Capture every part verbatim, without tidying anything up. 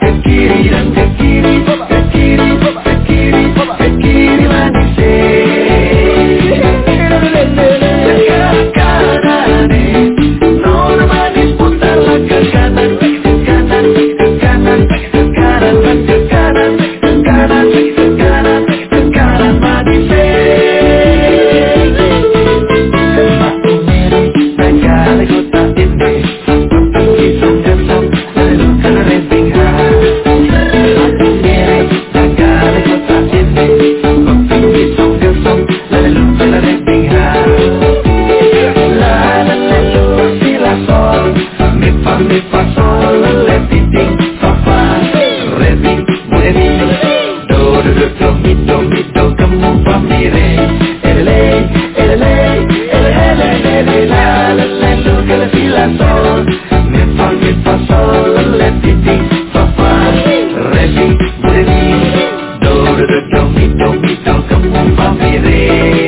ke kiri dan ke kiri, ke kiri, ke kiri, ke kiri manis. Sekarang kanan, nona manis putarlah ke kanan, ke kanan, ke kanan, ke kanan, ke kanan, ke kanan, ke kanan, ke kanan manis. Aku mirip negara kota ini, pisang kesam, lalu kena remping hati. Aku mirip negara kota ini, pisang kesam, lalu kena remping hati. La la la lu si la sol, mi fa mi fa sol, le ti ti fa fa, re ti re mi, do do do do mi do mi do kamu fa mi re, ele ele ele ele ele la la la lu que la si la sol, mi fa mi fa sol, le ti ti fa fa, re ti re mi, do do do do mi do mi do kamu fa mi re.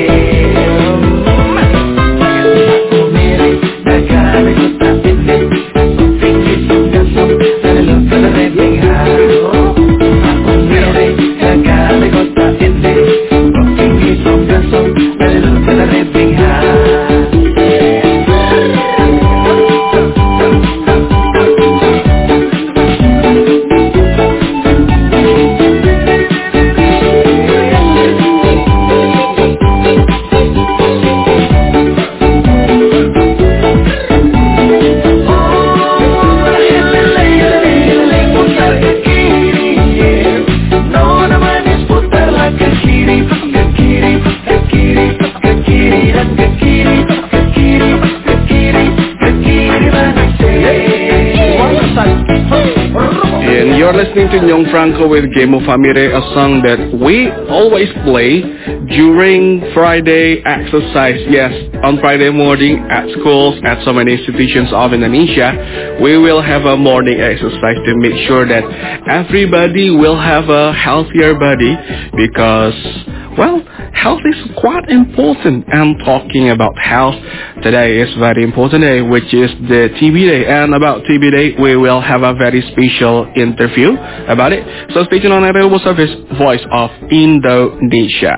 Listening to Nyong Franco with Game of Famire, a song that we always play during Friday exercise. Yes, on Friday morning at schools, at so many institutions of Indonesia, we will have a morning exercise to make sure that everybody will have a healthier body because, well, health is quite important. And talking about health, today is very important day, which is the T B Day. And about T B Day, we will have a very special interview about it. So stay tuned on Radio Service, Voice of Indonesia.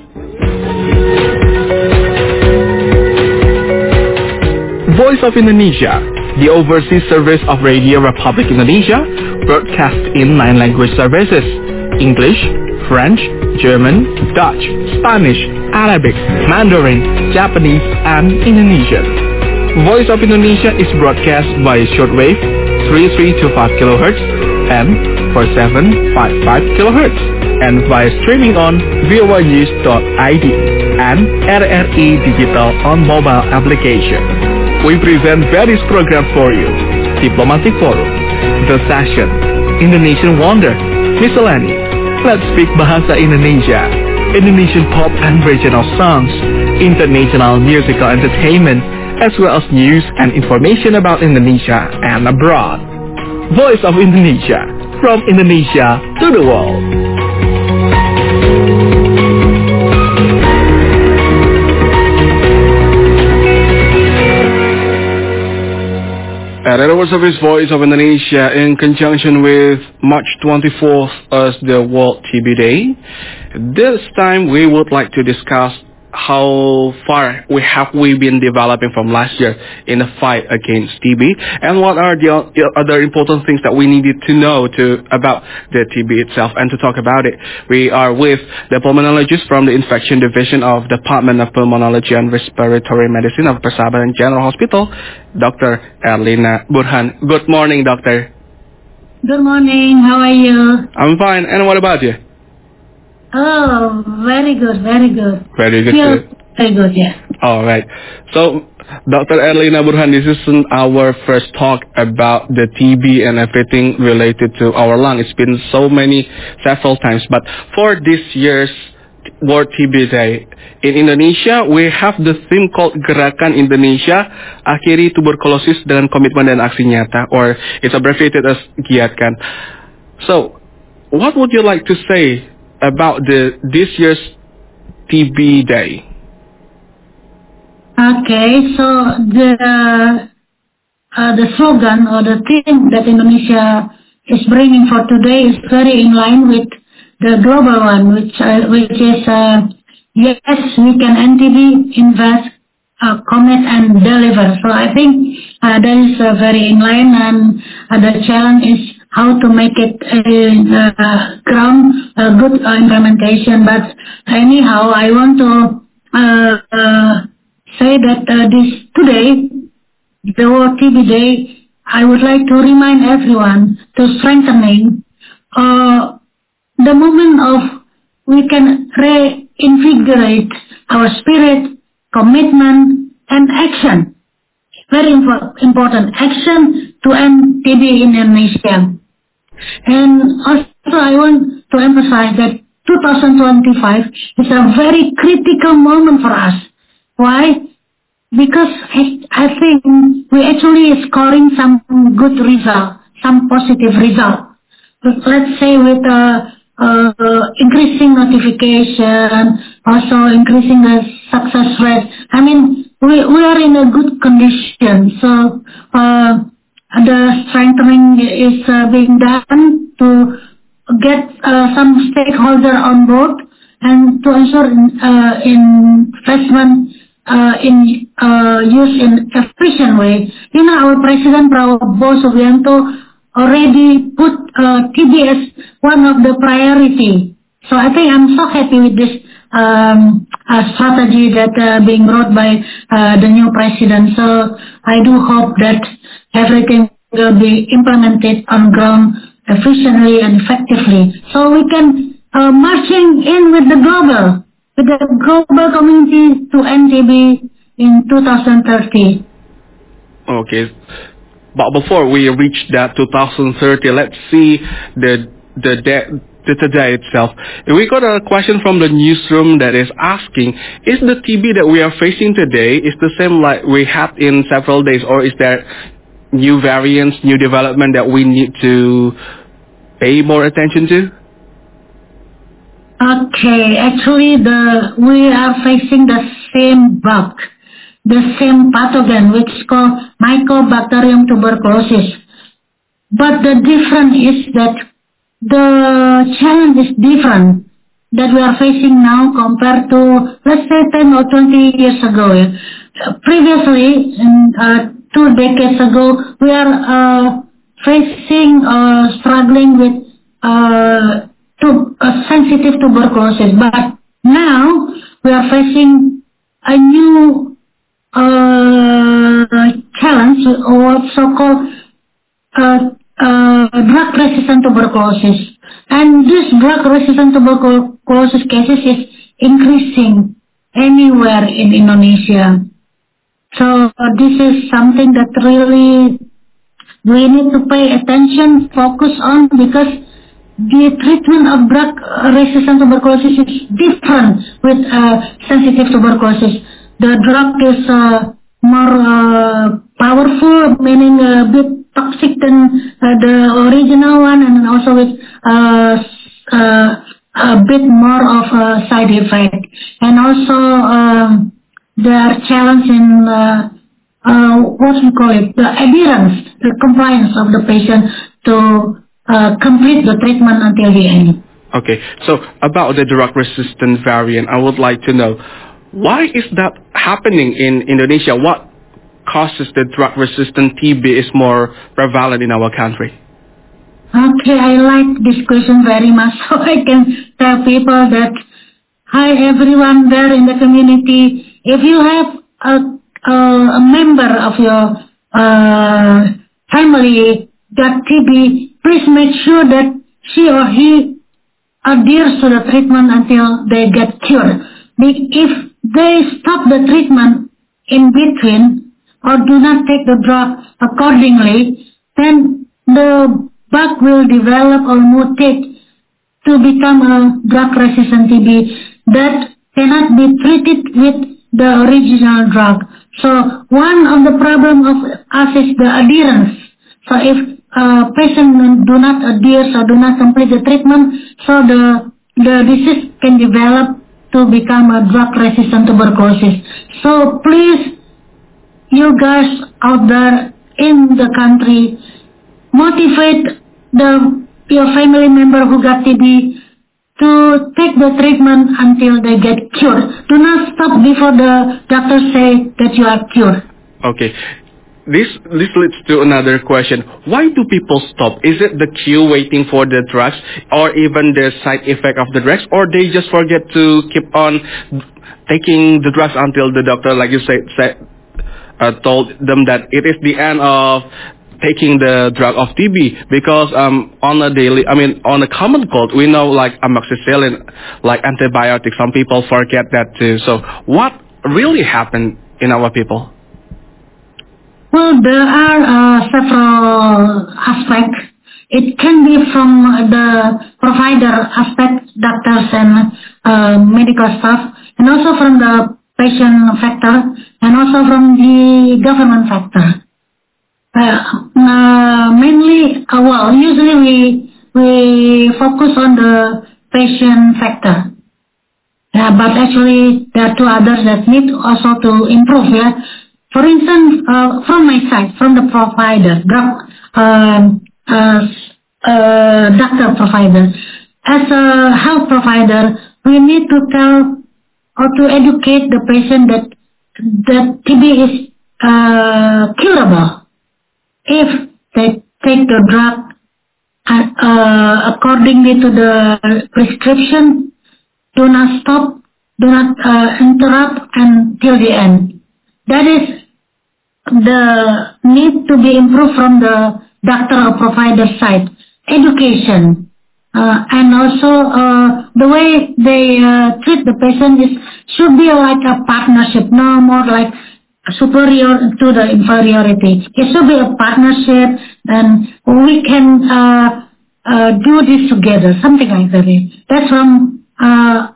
Voice of Indonesia, the overseas service of Radio Republic Indonesia, broadcast in nine language services: English, French, German, Dutch, Spanish, Arabic, Mandarin, Japanese, and Indonesian. Voice of Indonesia is broadcast by shortwave three three two five kilohertz and four seven five five kilohertz and via streaming on v o y news dot i d and R R I Digital on mobile application. We present various programs for you: Diplomatic Forum, The Session, Indonesian Wonder, Miscellany, Let's Speak Bahasa Indonesia, Indonesian pop and regional songs, international musical entertainment, as well as news and information about Indonesia and abroad. Voice of Indonesia, from Indonesia to the world. At our service, Voice of Indonesia, in conjunction with March twenty-fourth as the World T B Day. This time we would like to discuss how far we have we been developing from last year in the fight against T B, and what are the other important things that we needed to know to about the T B itself. And to talk about it, we are with the pulmonologist from the Infection Division of Department of Pulmonology and Respiratory Medicine of Persahabatan General Hospital, Doctor Erlina Burhan. Good morning, Doctor. Good morning. How are you? I'm fine. And what about you? Oh, very good, very good. Very good. Feel Too. very good, yes. All right. So, Doctor Erlina Burhan, this is our first talk about the T B and everything related to our lung. It's been so many, several times. But for this year's World T B Day, in Indonesia, we have the theme called Gerakan Indonesia Akhiri Tuberkulosis dengan Komitmen dan Aksi Nyata, or it's abbreviated as Giatkan. So, what would you like to say about the this year's T B Day? Okay, so the uh, the slogan or the theme that Indonesia is bringing for today is very in line with the global one, which uh, which is uh, yes, we can N T B invest, uh, commit and deliver. So I think uh, that is uh, very in line, and uh, the challenge is how to make it in uh, ground uh, good uh, implementation. But anyhow, I want to uh, uh, say that uh, this today, the World T B Day, I would like to remind everyone to strengthening uh, the moment of we can reinvigorate our spirit, commitment, and action. Very impo- important action to end T B in Indonesia. And also I want to emphasize that two thousand twenty-five is a very critical moment for us. Why? Because I, I think we actually is scoring some good result, some positive result. But let's say with uh, uh, increasing notification, also increasing the success rate. I mean, we, we are in a good condition. So uh, the strengthening is uh, being done to get uh, some stakeholder on board and to ensure uh, investment Uh, in uh, use in efficient way. You know, our President Prabowo Subianto already put uh, T B as one of the priority. So I think I'm so happy with this um, uh, strategy that uh, being brought by uh, the new president. So I do hope that everything will be implemented on ground efficiently and effectively. So we can uh, marching in with the global. With the global community to N T B in two thousand thirty. Okay, but before we reach that two thousand thirty, let's see the the day, the today itself. We got a question from the newsroom that is asking: is the T B that we are facing today is the same like we had in several days, or is there new variants, new development that we need to pay more attention to? Okay, actually the we are facing the same bug, the same pathogen which is called Mycobacterium tuberculosis. But the difference is that the challenge is different that we are facing now compared to, let's say, ten or twenty years ago. Uh, previously, in, uh, two decades ago, we are uh, facing, uh, struggling with uh, to, uh, sensitive tuberculosis. But now we are facing a new uh, challenge, or so-called uh, uh, drug-resistant tuberculosis. And this drug-resistant tuberculosis cases is increasing anywhere in Indonesia. So uh, this is something that really we need to pay attention, focus on, because the treatment of drug-resistant tuberculosis is different with uh, sensitive tuberculosis. The drug is uh, more uh, powerful, meaning a bit toxic than uh, the original one, and also with uh, uh, a bit more of a side effect. And also um, there are challenges in uh, uh, what we call it, the adherence, the compliance of the patient to Uh, complete the treatment until the end. Okay, so about the drug-resistant variant, I would like to know, why is that happening in Indonesia? What causes the drug-resistant T B is more prevalent in our country? Okay, I like this question very much, so I can tell people that, hi everyone there in the community, if you have a, a, a member of your uh, family got T B, please make sure that she or he adheres to the treatment until they get cured. If they stop the treatment in between or do not take the drug accordingly, then the bug will develop or mutate to become a drug-resistant T B that cannot be treated with the original drug. So one of the problem of us is the adherence. So if Uh, patient do not adhere or do not complete the treatment, so the the disease can develop to become a drug-resistant tuberculosis. So please, you guys out there in the country, motivate the your family member who got T B to take the treatment until they get cured. Do not stop before the doctor say that you are cured. Okay. This this leads to another question. Why do people stop? Is it the queue waiting for the drugs, or even the side effect of the drugs, or they just forget to keep on taking the drugs until the doctor, like you said, said uh, told them that it is the end of taking the drug of T B? Because um on a daily, I mean on a common cold, we know like amoxicillin, like antibiotics. Some people forget that too. So what really happened in our people? Well, there are uh, several aspects. It can be from the provider aspect, doctors and uh, medical staff, and also from the patient factor, and also from the government factor. Uh, uh, mainly, uh, well, usually we we focus on the patient factor. Yeah, but actually there are two others that need also to improve. Yeah, for instance, uh, from my side, from the provider, drug, um, uh, uh, doctor provider, as a health provider, we need to tell or to educate the patient that that T B is uh, curable if they take the drug uh, uh, accordingly to the prescription. Do not stop, do not uh, interrupt until the end. That is the need to be improved from the doctor or provider side. Education. Uh, and also uh, the way they uh, treat the patient is should be like a partnership, no more like superior to the inferiority. It should be a partnership, and we can uh, uh, do this together, something like that. That's from uh,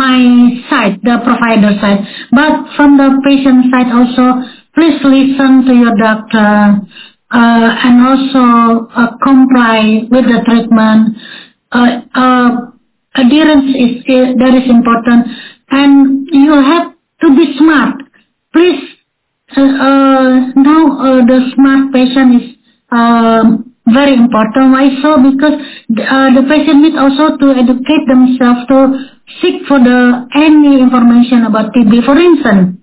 my side, the provider side. But from the patient side also, please listen to your doctor uh, and also uh, comply with the treatment. Uh, uh, adherence is uh, that is important, and you have to be smart. Please, uh, uh, now uh, the smart patient is um, very important. Why so? Because uh, the patient needs also to educate themselves to seek for the any information about T B. For instance,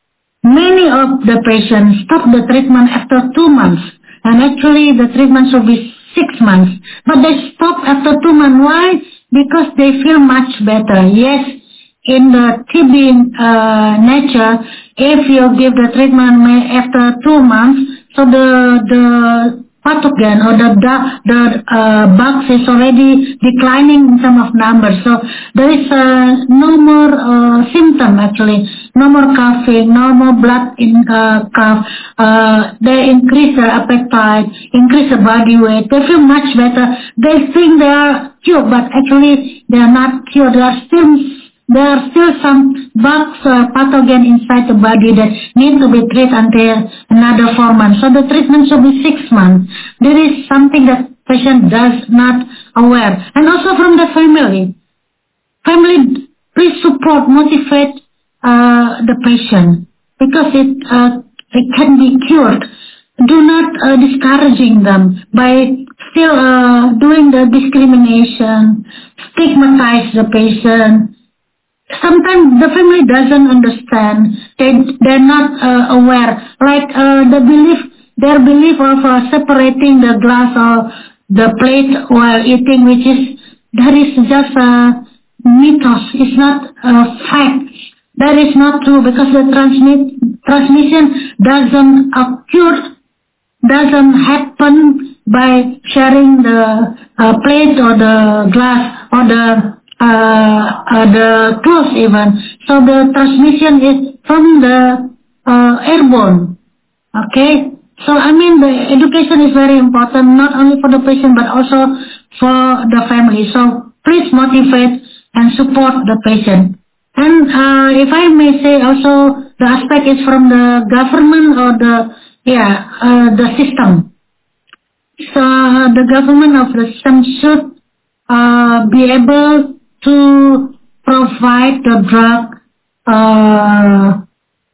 many of the patients stop the treatment after two months, and actually the treatment should be six months. But they stop after two months. Why? Because they feel much better. Yes, in the T B uh, nature, if you give the treatment after two months, so the the pathogen or the the uh, bugs is already declining in terms of numbers. So there is uh, no more uh, symptom actually, no more coughing, no more blood in uh, cough. Uh, they increase their appetite, increase the body weight. They feel much better. They think they are cured, but actually they are not cured. They are still There are still some bugs or pathogen inside the body that need to be treated until another four months. So the treatment should be six months. There is something that patient does not aware. And also from the family. Family, please support, motivate uh, the patient because it uh, it can be cured. Do not uh, discouraging them by still uh, doing the discrimination, stigmatize the patient. Sometimes the family doesn't understand. They they're not uh, aware. Like uh, the belief, their belief of uh, separating the glass or the plate while eating, which is that is just a mythos. It's not a fact. That is not true because the transmit transmission doesn't occur, doesn't happen by sharing the uh, plate or the glass or the Uh, uh, the clothes even. So the transmission is from the uh, airborne. Okay? So I mean the education is very important, not only for the patient but also for the family. So please motivate and support the patient. And uh, if I may say also the aspect is from the government or the, yeah, uh, the system. So uh, the government of the system should uh, be able to provide the drug uh,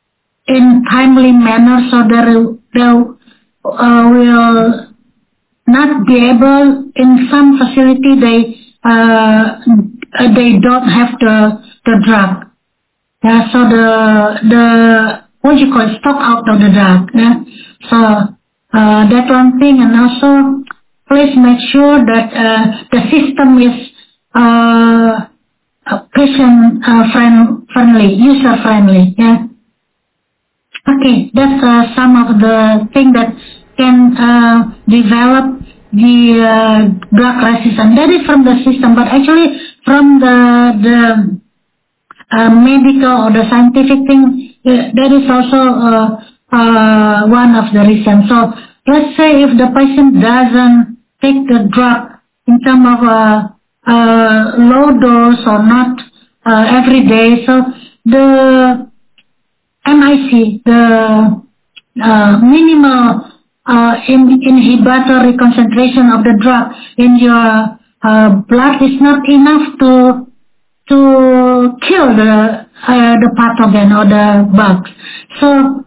in timely manner so there, there uh, will not be able, in some facility they uh, they don't have the the drug. Yeah, so the the what you call it, stock out of the drug. Yeah, so uh, that one thing, and also please make sure that uh, the system is uh, patient uh, friend friendly, user friendly. Yeah. Okay, that's uh, some of the things that can uh, develop the uh, drug resistance. That is from the system, but actually from the the uh, medical or the scientific thing, uh, that is also uh, uh, one of the reasons. So let's say if the patient doesn't take the drug in terms of uh, uh, low dose or not uh, every day, so the M I C, the uh, minimal uh, in, inhibitory concentration of the drug in your uh, blood is not enough to to kill the uh, the pathogen or the bugs. So,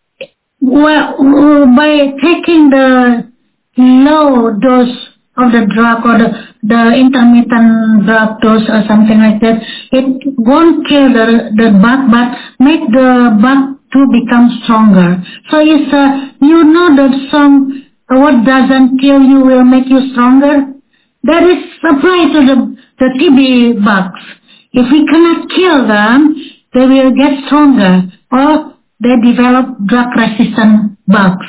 well, by taking the low dose of the drug or the, the intermittent drug dose or something like that, it won't kill the, the bug, but make the bug to become stronger. So it's, uh, you know that some, what doesn't kill you will make you stronger. That is applied to the, the T B bugs. If we cannot kill them, they will get stronger or they develop drug-resistant bugs.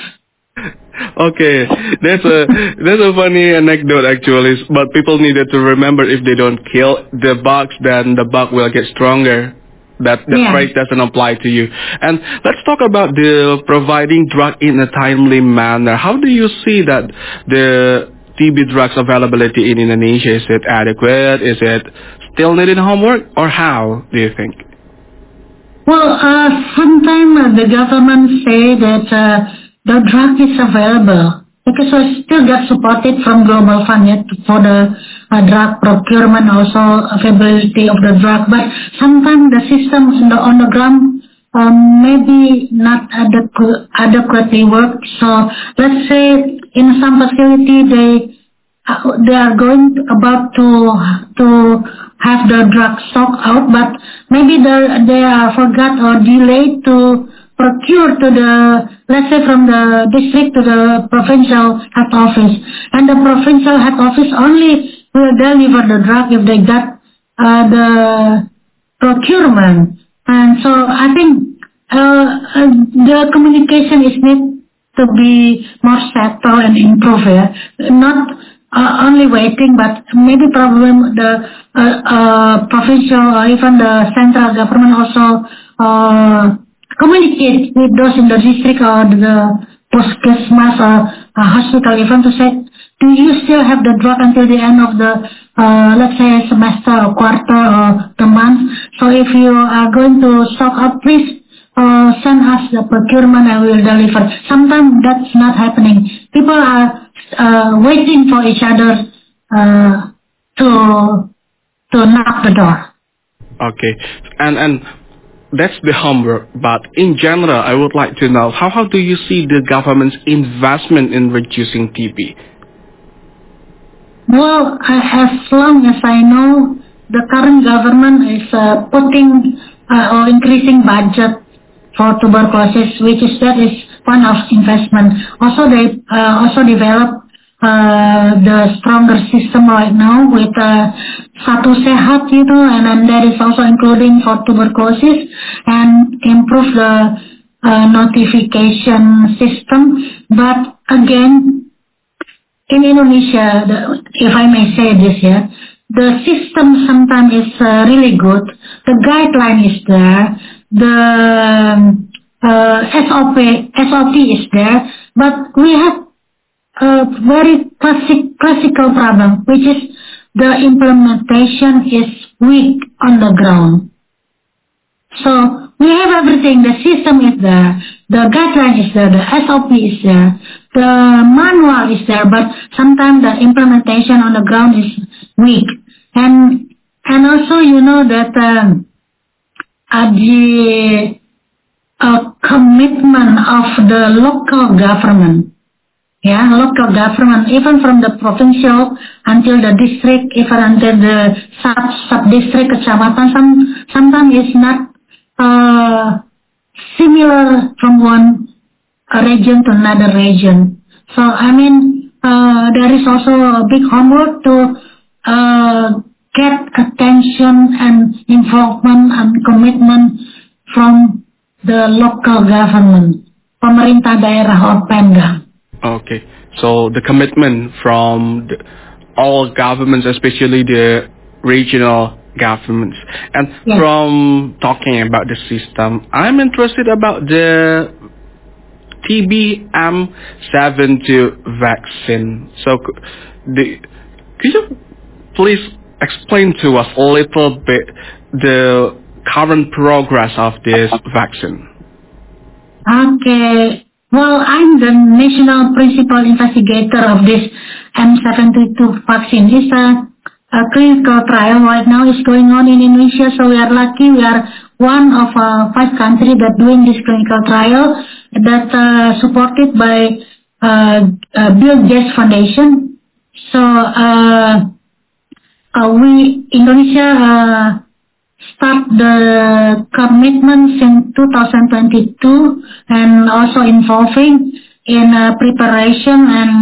Okay, that's a that's a funny anecdote actually. But people needed to remember, if they don't kill the bugs, then the bug will get stronger. That that Yeah. phrase doesn't apply to you. And let's talk about the providing drug in a timely manner. How do you see that the T B drugs availability in Indonesia? Is it adequate? Is it still needing homework, or how do you think? Well, uh, sometimes uh, the government say that uh, the drug is available because we still get supported from Global Fund yet for the uh, drug procurement, also availability of the drug. But sometimes the system in the, on the ground um, maybe not adequ- adequately work. So let's say in some facility they uh, they are going to, about to to have the drug stock out, but maybe the, they are forgot or delayed to procure to the, let's say from the district to the provincial head office. And the provincial head office only will deliver the drug if they got uh, the procurement. And so I think uh, uh, the communication is need to be more settled and improved. Yeah? Not uh, only waiting, but maybe probably the uh, uh, provincial or even the central government also uh, communicate with those in the district or the Puskesmas or uh, hospital even to say, do you still have the drug until the end of the, uh, let's say, semester or quarter or the month? So if you are going to stock up, please uh, send us the procurement and we will deliver. Sometimes that's not happening. People are uh, waiting for each other uh, to to knock the door. Okay, and and that's the homework. But in general, I would like to know how how do you see the government's investment in reducing T B? Well, uh, as long as I know, the current government is uh, putting uh, or increasing budget for tuberculosis, which is that is one of investment. Also, they uh, also develop uh, the stronger system right now with uh, Satu Sehat, you know, and then that is also including for tuberculosis and improve the uh, notification system. But again, in Indonesia, the, if I may say this, yeah, the system sometimes is uh, really good. The guideline is there. The uh, S O P S O P is there, but we have a very classic classical problem, which is the implementation is weak on the ground. So we have everything. The system is there. The guideline is there. The S O P is there. The manual is there. But sometimes the implementation on the ground is weak. And and also you know that um, uh, the uh, commitment of the local government yeah, local government, even from the provincial until the district, even until the sub sub district kecamatan. Some sometimes it's not uh, similar from one uh, region to another region. So I mean, uh, there is also a big homework to uh, get attention and involvement and commitment from the local government, pemerintah daerah or Pemda. Okay, so the commitment from the, all governments, especially the regional governments. And Yes. from talking about the system, I'm interested about the T B M seventy-two vaccine. So, c- the, could you please explain to us a little bit the current progress of this vaccine? Okay. Well, I'm the national principal investigator of this M seventy-two vaccine. It's a, a clinical trial right now. It's going on in Indonesia, so we are lucky. We are one of uh, five countries that doing this clinical trial that uh, supported by uh, uh, Bill Gates Foundation. So uh, uh, we Indonesia. Uh, start the commitments in two thousand twenty-two and also involving in uh, preparation, and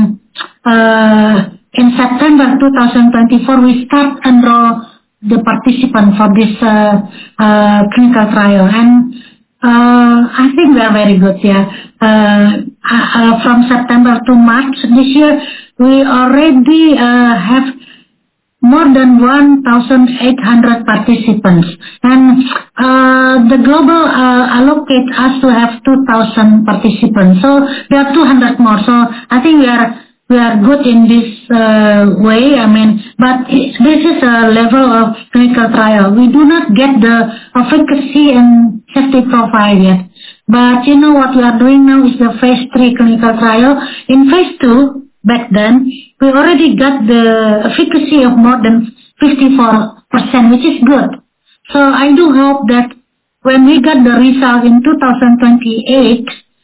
uh, in September two thousand twenty-four we start enroll the participant for this uh, uh, clinical trial, and uh, I think we are very good. Yeah, uh, uh, from September to March this year we already uh, have more than one thousand eight hundred participants, and uh, the global uh, allocate us to have two thousand participants, so there are two hundred more. So I think we are we are good in this uh, way. I mean, but it, this is a level of clinical trial. We do not get the efficacy and safety profile yet. But you know what we are doing now is the phase three clinical trial. In phase two, back then, we already got the efficacy of more than fifty-four percent, which is good. So I do hope that when we get the result in two thousand twenty-eight,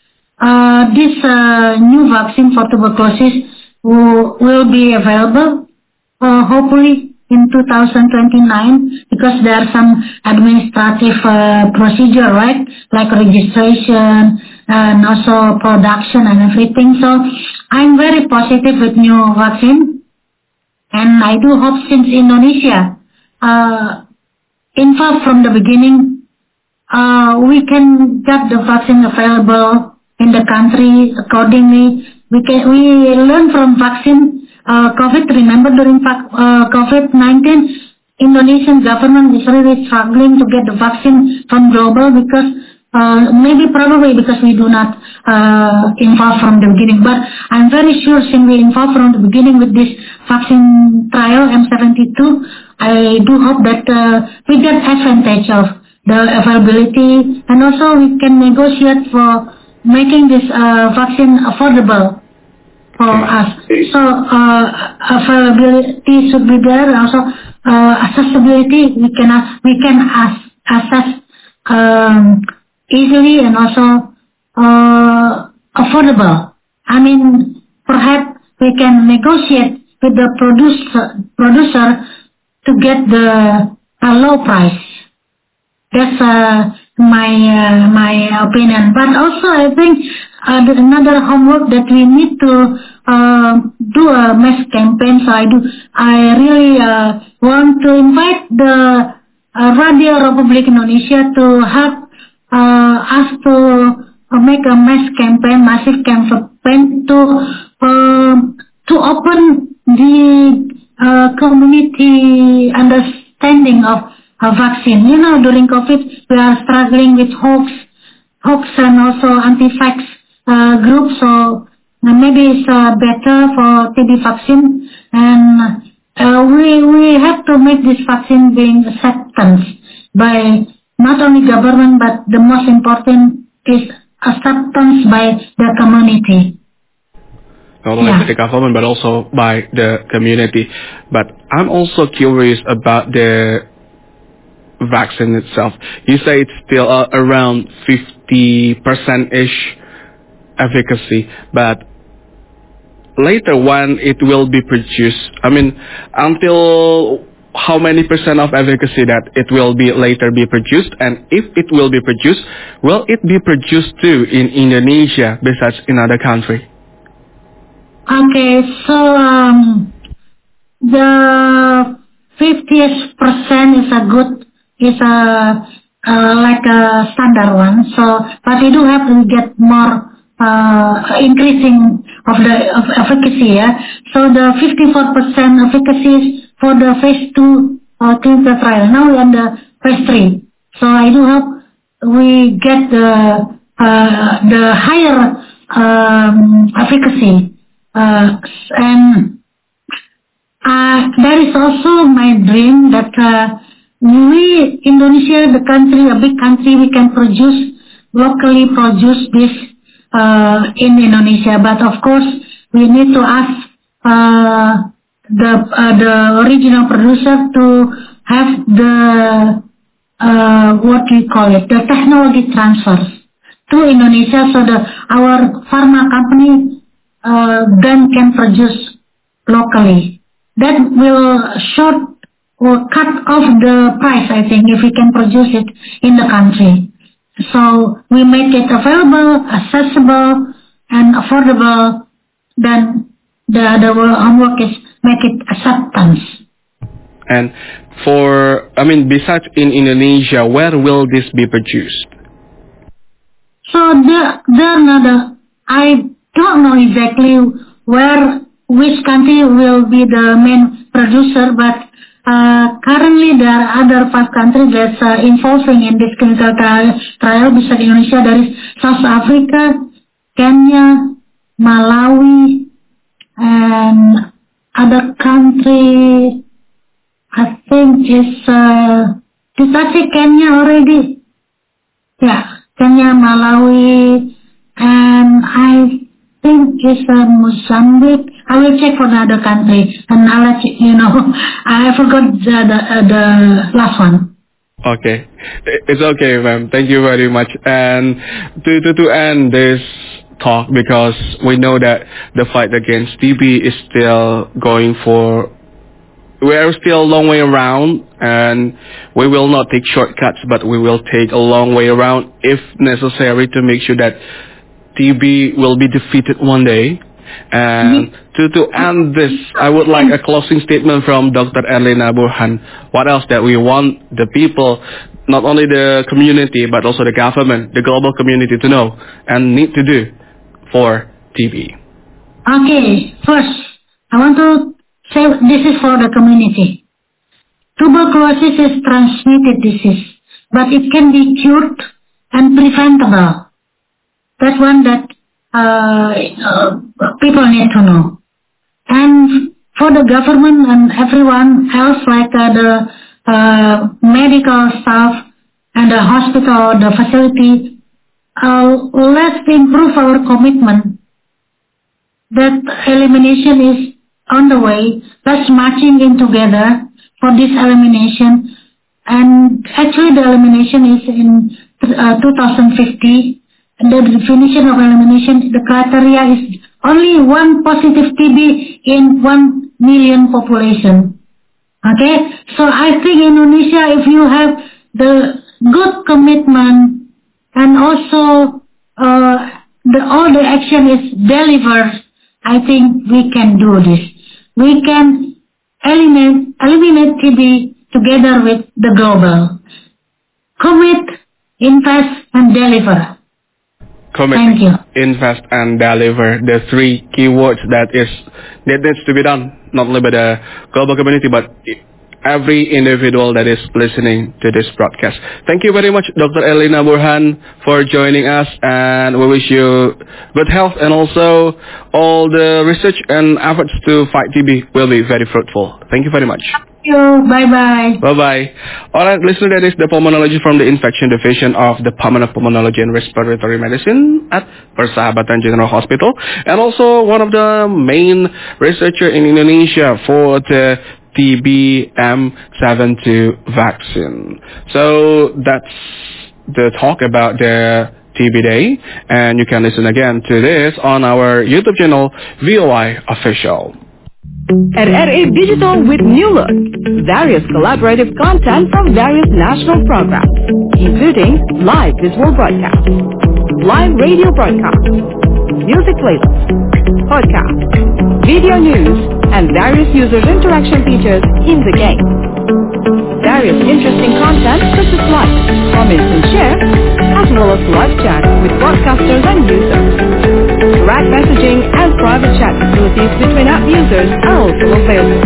uh, this uh, new vaccine for tuberculosis will, will be available, uh, hopefully in two thousand twenty-nine, because there are some administrative uh, procedure, right, like registration and also production and everything. So I'm very positive with new vaccine, and I do hope since Indonesia uh, involved from the beginning, uh, we can get the vaccine available in the country accordingly. We can we learn from vaccine uh, COVID. Remember during vac- uh, COVID nineteen, Indonesian government is really struggling to get the vaccine from global because uh, maybe probably because we do not uh, involve from the beginning. But I'm very sure since we involved from the beginning with this vaccine trial M seventy-two, I do hope that uh, we get advantage of the availability, and also we can negotiate for making this uh, vaccine affordable for us. So uh, availability should be there, and also uh, accessibility we can uh, we can as, access um, easily, and also uh, affordable. I mean, perhaps we can negotiate with the producer producer to get the a low price. That's uh, my uh, my opinion. But also, I think uh, there's another homework that we need to uh, do a mass campaign. So I do. I really uh, want to invite the uh, Radio Republik Indonesia to help uh, us to uh, make a mass campaign, massive campaign to uh, to open the uh, community understanding of a vaccine. You know, during COVID, we are struggling with hoax, hoax and also anti-vax uh, groups. So uh, maybe it's uh, better for T B vaccine, and uh, we we have to make this vaccine being acceptance by not only government, but the most important is acceptance by the community. Not only Yeah. by the government, but also by the community. But I'm also curious about the vaccine itself. You say it's still uh, around fifty percent-ish efficacy, but later when it will be produced? I mean, until how many percent of efficacy that it will be later be produced, and if it will be produced, will it be produced too in Indonesia besides in other country? Okay, so um, the fifty percent is a good, is a uh, like a standard one. So, but we do have to get more uh, increasing of the of efficacy. Yeah? So the fifty-four percent efficacy is for the phase two uh, clinical trial. Now we're on the phase three. So I do hope we get the uh, the higher um, efficacy. Uh, and uh, that is also my dream that uh, we, Indonesia, the country, a big country, we can produce, locally produce this uh, in Indonesia. But of course, we need to ask uh, the uh, the original producer to have the, uh, what do you call it, the technology transfers to Indonesia so that our pharma company uh, then can produce locally. That will short or cut off the price, I think, if we can produce it in the country. So we make it available, accessible, and affordable. Then the the homework is make it acceptance. And for, I mean, besides in Indonesia, where will this be produced? So there, there another, I don't know exactly where, which country will be the main producer, but uh, currently there are other five countries that's uh, involving in this clinical trial, trial besides Indonesia. There is South Africa, Kenya, Malawi, and other country, I think is, uh, did I say Kenya already? Yeah, Kenya, Malawi, and I think it's uh, Mozambique. I will check for the other country, and I'll let you, you know. I forgot the, the, uh, the last one. Okay, it's okay, ma'am. Thank you very much. And to, to, to end this talk, because we know that the fight against T B is still going for, we are still a long way around, and we will not take shortcuts, but we will take a long way around if necessary to make sure that T B will be defeated one day. And to, to end this, I would like a closing statement from Doctor Erlina Burhan. What else that we want the people, not only the community, but also the government, the global community to know and need to do for T B? Okay, first, I want to say this is for the community. Tuberculosis is transmitted disease, but it can be cured and preventable. That's one that uh, uh, people need to know. And for the government and everyone else, like uh, the uh, medical staff and the hospital, the facility, uh, let's improve our commitment that elimination is on the way. Let's marching in together for this elimination. And actually the elimination is in uh, two thousand fifty. The definition of elimination, the criteria is only one positive T B in one million population. Okay? So I think Indonesia, if you have the good commitment and also uh, the all the action is delivered, I think we can do this. We can eliminate, eliminate T B together with the global. Commit, invest, and deliver. Commit, Thank you. invest, and deliver. The three keywords that is that needs to be done, not only by the global community, but every individual that is listening to this broadcast. Thank you very much, Doctor Erlina Burhan, for joining us, and we wish you good health, and also all the research and efforts to fight T B will be very fruitful. Thank you very much. Thank you. Bye-bye. Bye-bye. Alright, listener, that is the pulmonology from the infection division of the Department of Pulmonology and Respiratory Medicine at Persahabatan General Hospital, and also one of the main researcher in Indonesia for the T B M seventy-two vaccine. So that's the talk about the T V Day, and you can listen again to this on our YouTube channel, V O I Official. At R A Digital with New Look, various collaborative content from various national programs, including live visual broadcasts, live radio broadcasts, music playlists, podcasts, video news, and various user interaction features in the game. Various interesting content such as likes, comments, and shares, as well as live chat with broadcasters and users. Direct messaging and private chat facilities between app users are also available.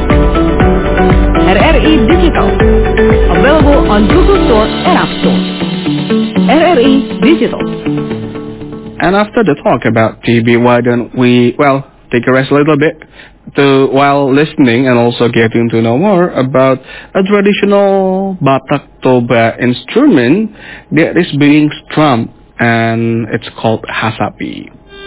At R E Digital, available on Google Store and App Store. R R E Digital. And after the talk about T V, why don't we, well, take a rest a little bit to while listening and also getting to know more about a traditional Batak Toba instrument that is being strummed, and it's called Hasapi.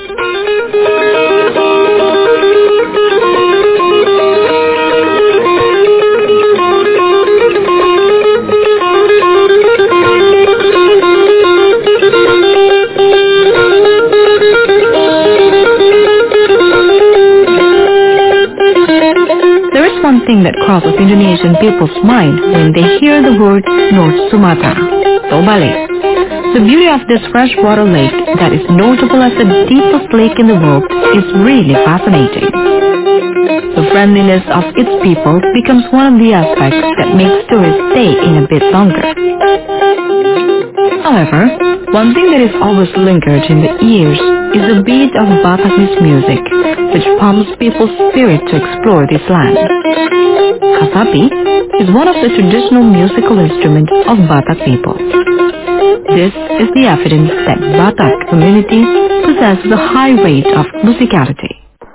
One thing that crosses Indonesian people's mind when they hear the word North Sumatra, Toba Lake. The beauty of this freshwater lake that is notable as the deepest lake in the world is really fascinating. The friendliness of its people becomes one of the aspects that makes tourists stay in a bit longer. However, one thing that is always lingered in the ears is the beat of Batakese music, which pumps people's spirit to explore this land. Hasapi is one of the traditional musical instruments of Batak people. This is the evidence that Batak community possesses a high rate of musicality.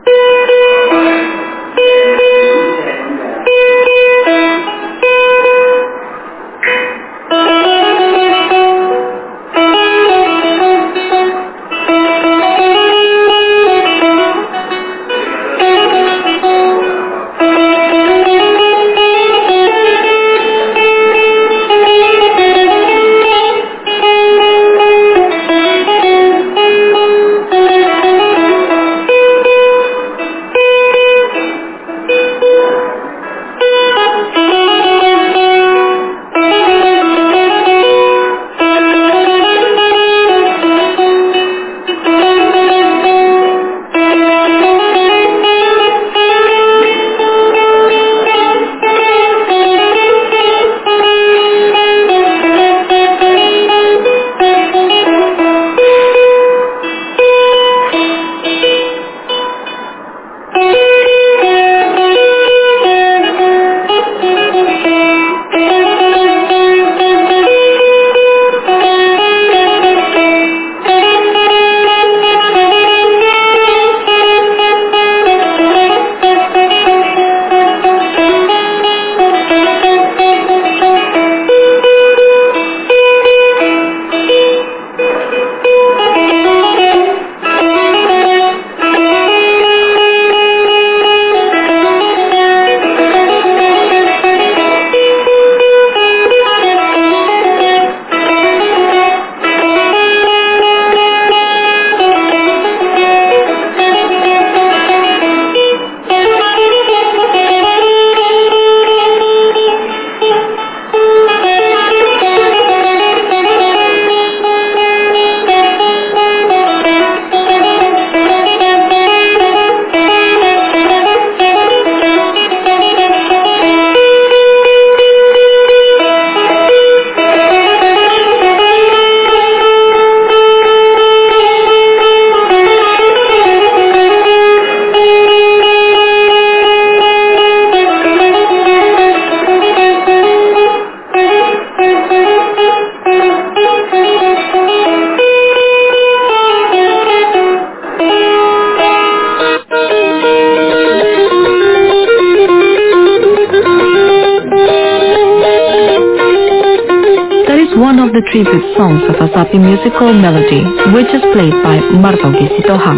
of the tribute songs of Hasapi musical melody, which is played by Martogi Sitohang.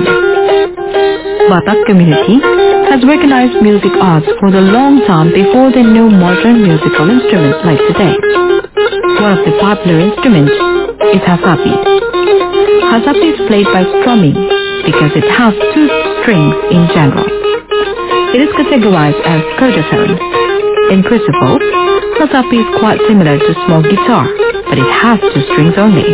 Batak community has recognized music arts for the long time before they knew modern musical instruments like today. One of the popular instruments is Hasapi. Hasapi is played by strumming because it has two strings in general. It is categorized as Kurdatone. In principle, Hasapi is quite similar to small guitar, but it has two strings only.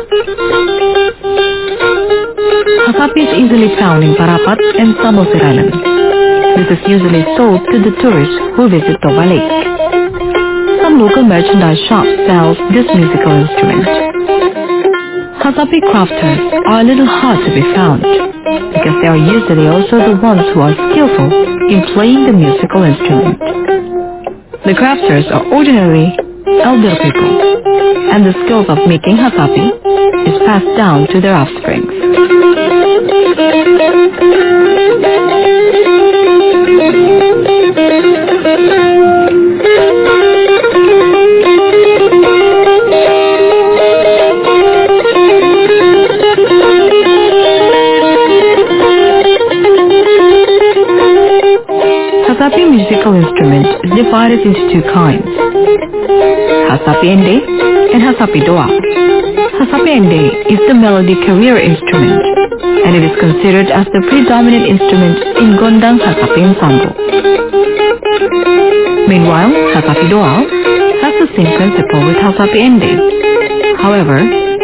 Hasapi is easily found in Parapat and Samosir Island. This is usually sold to the tourists who visit Toba Lake. Some local merchandise shops sell this musical instrument. Hasapi crafters are a little hard to be found because they are usually also the ones who are skillful in playing the musical instrument. The crafters are ordinarily elder people, and the skills of making Hasapi is passed down to their offspring. Hasapi musical instrument is divided into two kinds, Hasapi Ende and Hasapi Doa. Hasapi Ende is the melody carrier instrument, and it is considered as the predominant instrument in Gondang Hasapi ensemble. Meanwhile, Hasapi Doa has the same principle with Hasapi Ende. However,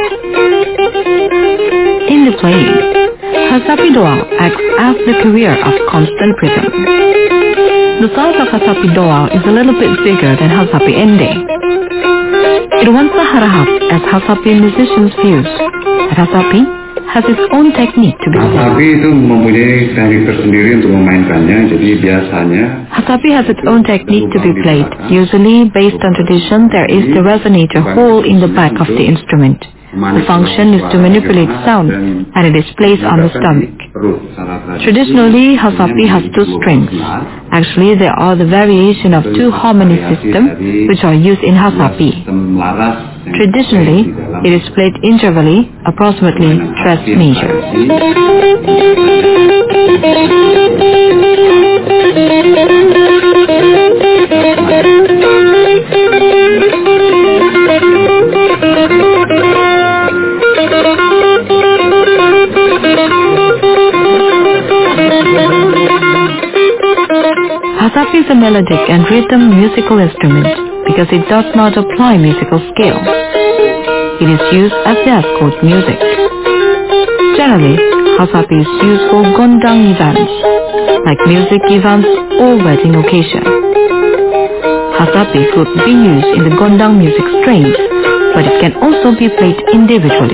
in the playing, Hasapi Doa acts as the carrier of constant rhythm. The size of Hasapi Doa is a little bit bigger than Hasapi Ende. It once the harahap as Hasapi musicians views that Hasapi has its own technique to be played. Hasapi itu mempunyai teknik tersendiri untuk memainkannya, jadi biasanya Hasapi has its own technique to be played. Usually, based on tradition, there is the resonator hole in the back of the instrument. The function is to manipulate sound, and it is placed on the stomach. Traditionally, Hasapi has two strings. Actually, there are the variation of two harmony system which are used in Hasapi. Traditionally, it is played intervally, approximately tres major. Hasapi is a melodic and rhythm musical instrument because it does not apply musical scale. It is used as the escort music. Generally, Hasapi is used for Gondang events, like music events or wedding occasion. Hasapi could be used in the Gondang music strains, but it can also be played individually.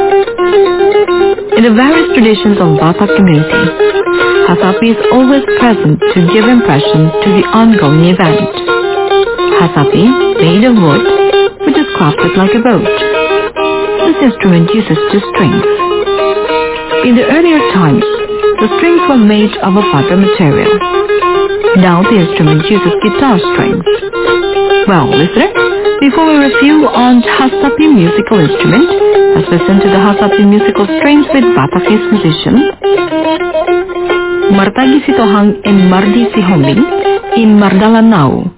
In the various traditions of Batak community, Hasapi is always present to give impression to the ongoing event. Hasapi, made of wood, which is crafted like a boat. This instrument uses two strings. In the earlier times, the strings were made of a fiber material. Now the instrument uses guitar strings. Well, listener, before we review on Hasapi musical instrument, let's listen to the Hasapi musical strings with Batakese musicians. Martagi Sitohang and Mardi Sihombing in Mardalanau.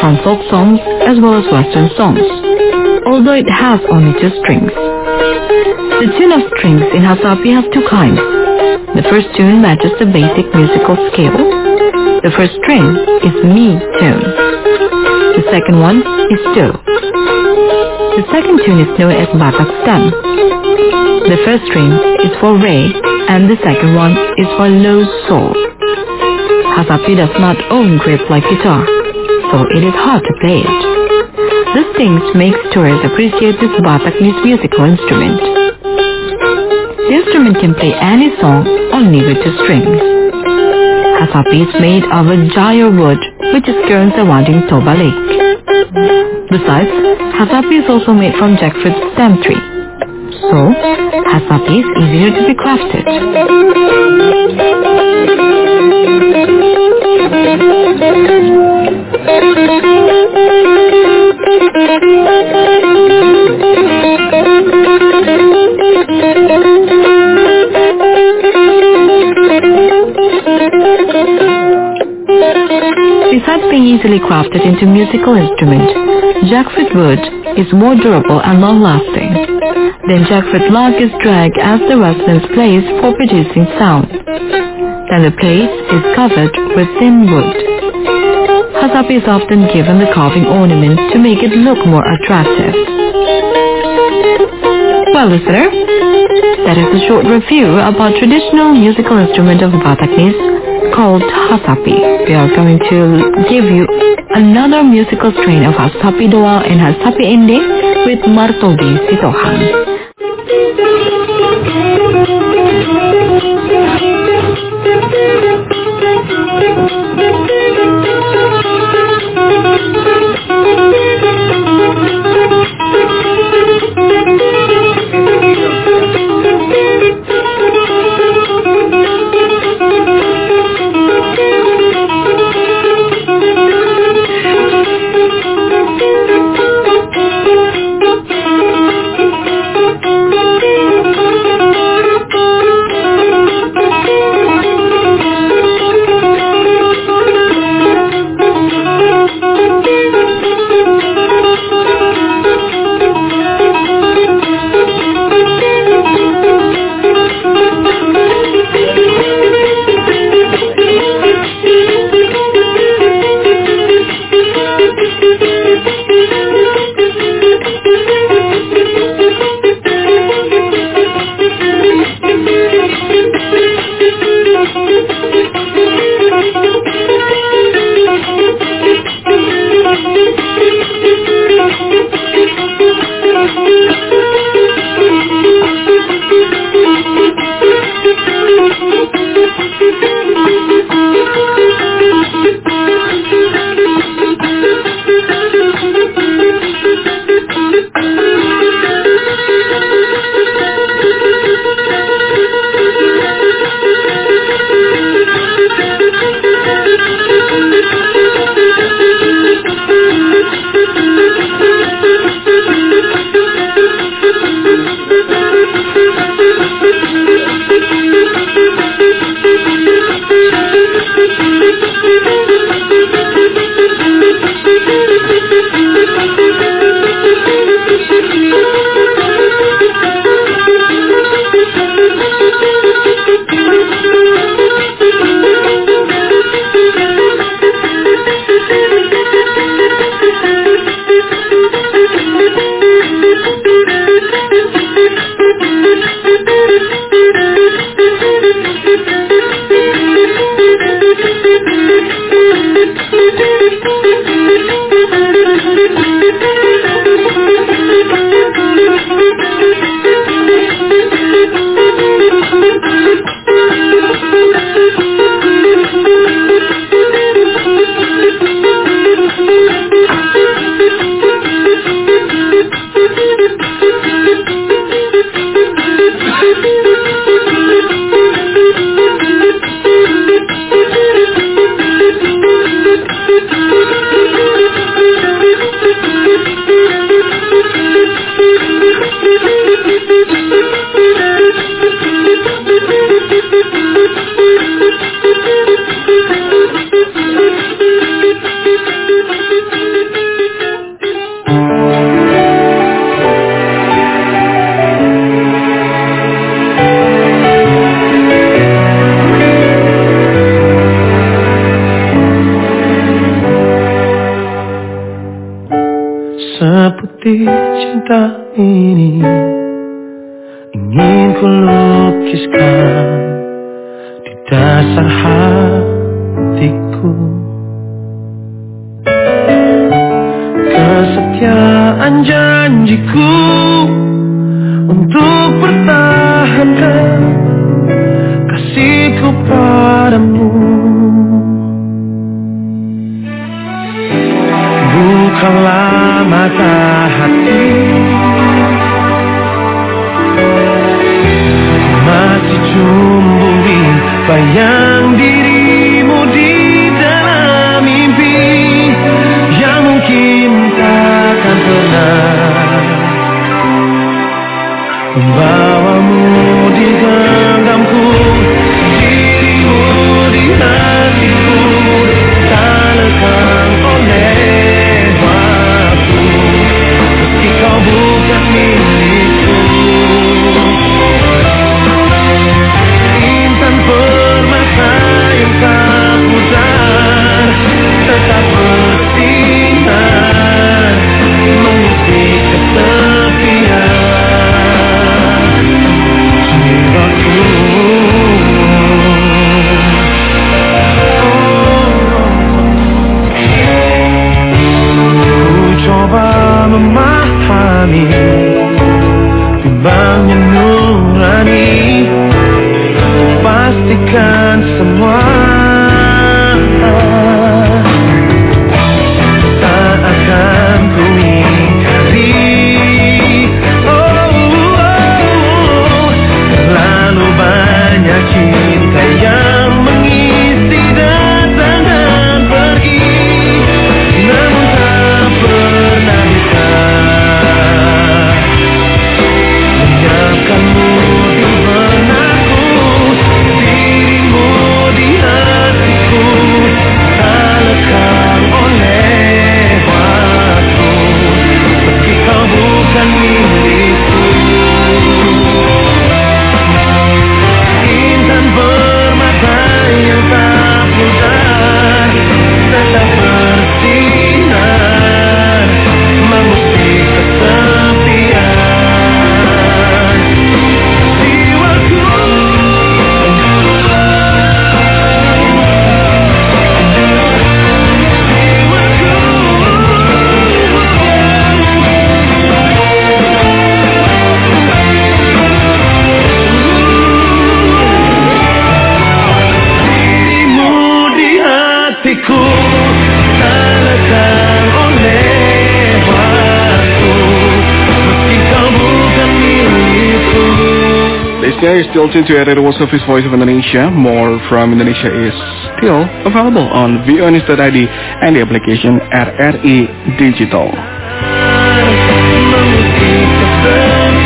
from folk songs as well as Western songs, although it has only two strings. The tune of strings in Hasapi has two kinds. The first tune matches the basic musical scale. The first string is Mi tone. The second one is Do. The second tune is known as Batak stem. The first string is for Re and the second one is for Low Sol. Hasapi does not own grip like guitar, so it is hard to play it. These things make tourists appreciate this Batakese musical instrument. The instrument can play any song only with two strings. Hasapi is made of a jaya wood which is grown surrounding Toba Lake. Besides, Hasapi is also made from jackfruit stem tree. So, Hasapi is easier to be crafted. Besides being easily crafted into musical instrument, jackfruit wood is more durable and long-lasting. Then jackfruit log is dragged as the resonance plays for producing sound. Then the place is covered with thin wood. Hasapi is often given the carving ornament to make it look more attractive. Well, listener, that is a short review about traditional musical instrument of Batakese called Hasapi. We are going to give you another musical strain of Hasapi Doa and Hasapi Inde with Martogi Sitohan. Thank you. seputih cinta ini ingin ku lukiskan di dasar hatiku. Kesetiaan janjiku untuk pertahankan kasihku padamu. Bukalah mata hati, masih cumbui bayang dirimu di dalam mimpi yang mungkin takkan pernah membawamu di genggamku. Dirimu di hatiku tak lekang oleh waktu, meski kau bukan milikku. Intan permata yang tak pudar tetap bersinar mengusik kesepian jiwaku. Ku coba memahami bimbangnya nurani, pastikan semua tak akan ku ingkari. Oh, oh, oh, terlalu banyak cinta yang mengisi datang dan pergi, namun tak pernah bisa menyiapkanmu di benakku. Dirimu di hatiku tak lekang oleh waktu, meski kau bukan milikku. Intan permata yang tak pudar tetap bersinar mengusik kesepian jiwaku. Dirimu di hatiku tak lekang oleh waktu, meski kau bukan milikku. Listener, you're still tuned to R R World Service Voice of Indonesia. More from Indonesia is still available on v o news dot i d and the application R R I Digital. Mengusik kesepian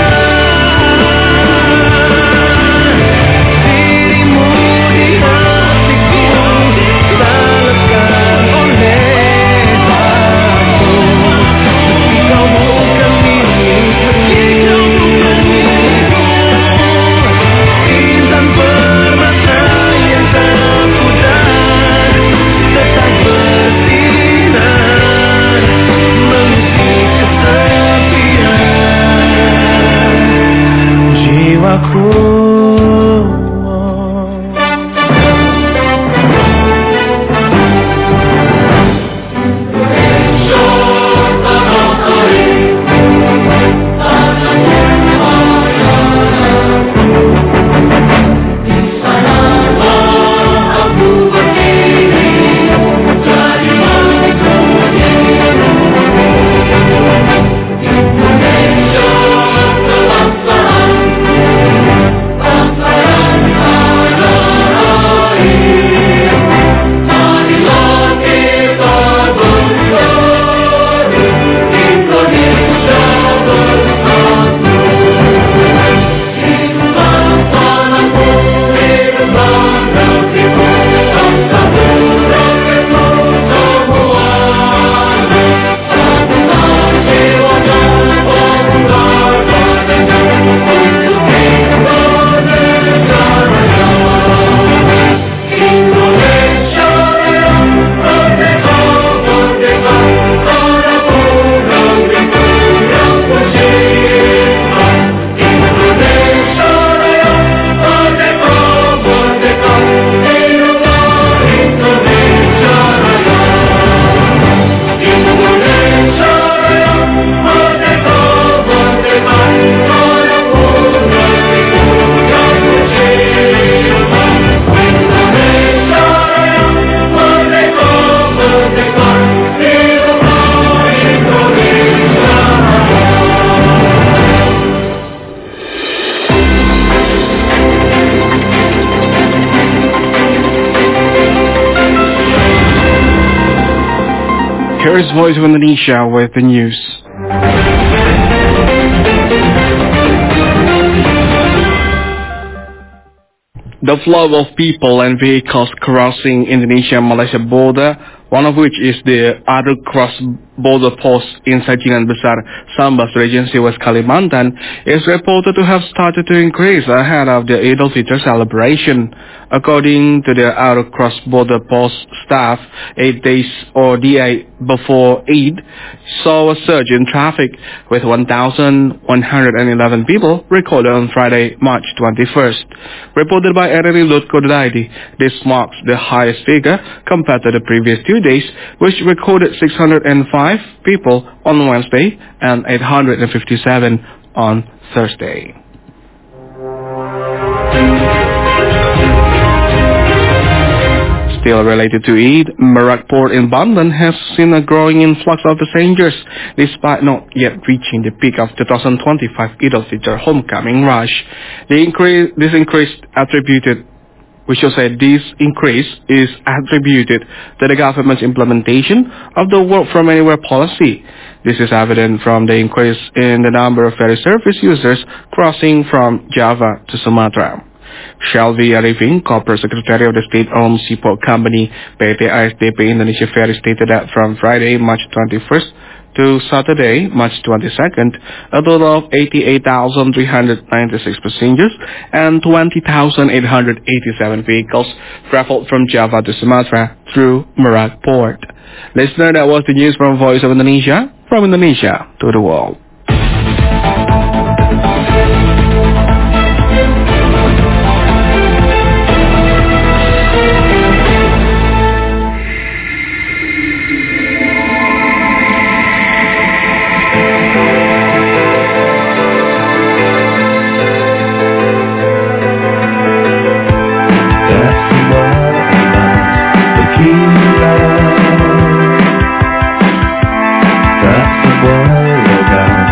dirimu di hatiku tak lekang oleh waktu, meski kau bukan milikku. Intan permata yang tak pudar tetap bersinar mengusik kesepian Voice of Indonesia with the news. The flow of people and vehicles crossing Indonesia-Malaysia border, one of which is the other cross-border post in Sajingan Besar, Sambas Regency, West Kalimantan, is reported to have started to increase ahead of the Eid al-Fitr celebration. According to the outer cross-border post staff, eight days or D A before Eid saw a surge in traffic with one thousand one hundred eleven people recorded on Friday, March twenty-first. Reported by R R I dot co dot I D, this marks the highest figure compared to the previous two days, which recorded six hundred five people on Wednesday and eight hundred fifty-seven on Thursday. Still related to Eid, Merak Port in Banten has seen a growing influx of passengers, despite not yet reaching the peak of twenty twenty-five Eid al-Fitr homecoming rush. The increase, this increase attributed, we should say this increase is attributed to the government's implementation of the work from anywhere policy. This is evident from the increase in the number of ferry service users crossing from Java to Sumatra. Shelby Arifin, Corporate Secretary of the State-owned Seaport Company, P T A S D P Indonesia Ferry, stated that from Friday, March twenty-first to Saturday, March twenty-second, a total of eighty-eight thousand three hundred ninety-six passengers and twenty thousand eight hundred eighty-seven vehicles traveled from Java to Sumatra through Merak Port. Listener, that was the news from Voice of Indonesia, from Indonesia to the world. Tak sebuah logam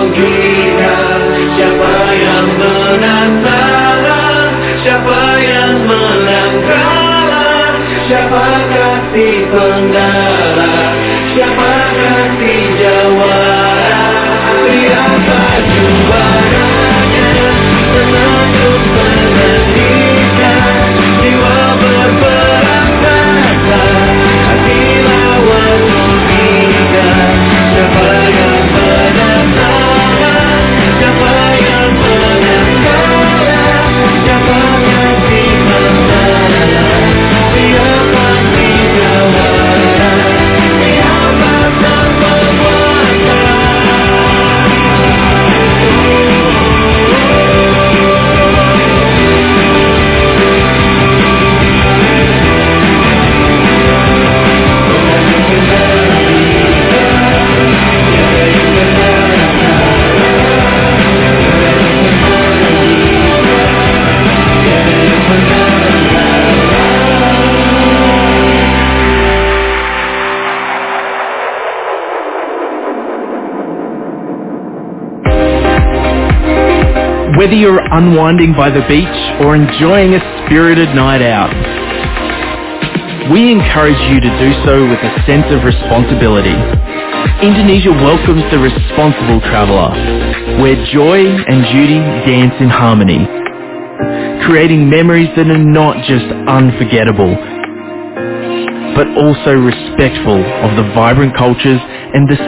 merugikan? Siapa yang menang salah? Siapa yang menang kalah? Siapakah si penggalah? Siapakah si jawara? Siapa juaranya? Menentuk menentukan jiwa berperang kata, hati lawan logika. Siapa yang menang salah? Siapa yang menang kalah? Siapakah si penggalah? Siapa si jawara? Siapa sang penguasa? Whether you're unwinding by the beach or enjoying a spirited night out, we encourage you to do so with a sense of responsibility. Indonesia welcomes the responsible traveller, where joy and duty dance in harmony, creating memories that are not just unforgettable, but also respectful of the vibrant cultures and the